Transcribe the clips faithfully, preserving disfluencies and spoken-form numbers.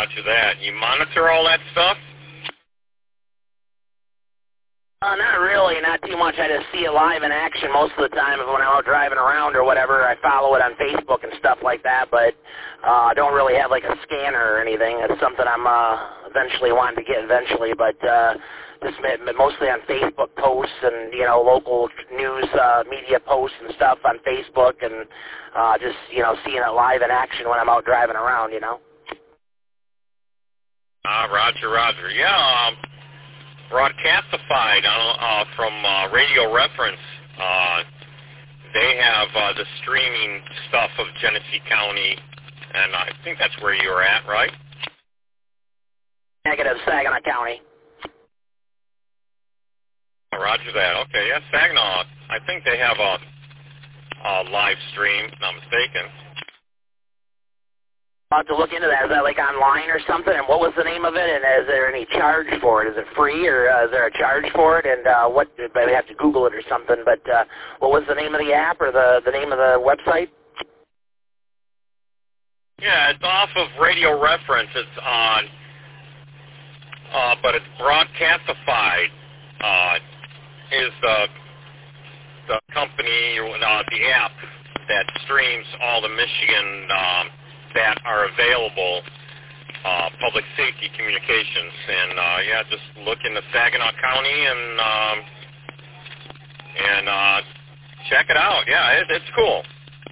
roger that. You monitor all that stuff? Uh, not really, not too much. I just see it live in action most of the time when I'm out driving around or whatever. I follow it on Facebook and stuff like that, but uh, I don't really have like a scanner or anything. It's something I'm uh, eventually wanting to get eventually, but uh, just mostly on Facebook posts and, you know, local news uh, media posts and stuff on Facebook, and uh, just, you know, seeing it live in action when I'm out driving around, you know. Ah, uh, roger, roger. Yeah, um, Broadcastified uh, uh, from uh, Radio Reference. Uh, they have uh, the streaming stuff of Genesee County, and I think that's where you're at, right? Negative, Saginaw County. Roger that. Okay, yeah, Saginaw. I think they have a, a live stream, if I'm not mistaken. I'll have to look into that. Is that like online or something? And what was the name of it? And is there any charge for it? Is it free, or uh, is there a charge for it? And uh, what? I have to Google it or something. But uh, what was the name of the app or the the name of the website? Yeah, it's off of Radio Reference. It's on, uh, but it's Broadcastified. Uh, is the the company or uh, the app that streams all the Michigan um, that are available uh, public safety communications, and uh, yeah, just look into Saginaw County and um, and uh, check it out. Yeah, it, it's cool.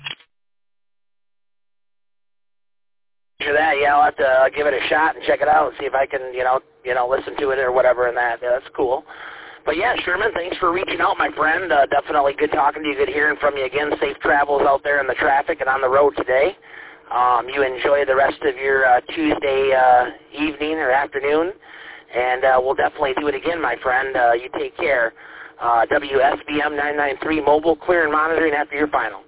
For that, yeah, I'll have to uh, give it a shot and check it out and see if I can, you know, you know, listen to it or whatever. And that, yeah, that's cool. But yeah, Sherman, thanks for reaching out, my friend. Uh, definitely good talking to you, good hearing from you again. Safe travels out there in the traffic and on the road today. Um, you enjoy the rest of your uh, Tuesday uh, evening or afternoon, and uh, we'll definitely do it again, my friend. Uh, you take care. Uh, W S B M nine nine three Mobile, clear and monitoring after your final.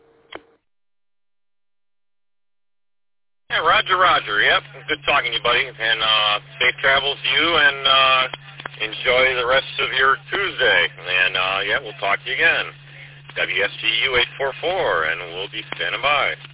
Yeah, roger, roger. Yep, good talking to you, buddy. And uh, safe travels to you, and uh, enjoy the rest of your Tuesday. And uh, yeah, we'll talk to you again. W S G U eight four four, and we'll be standing by.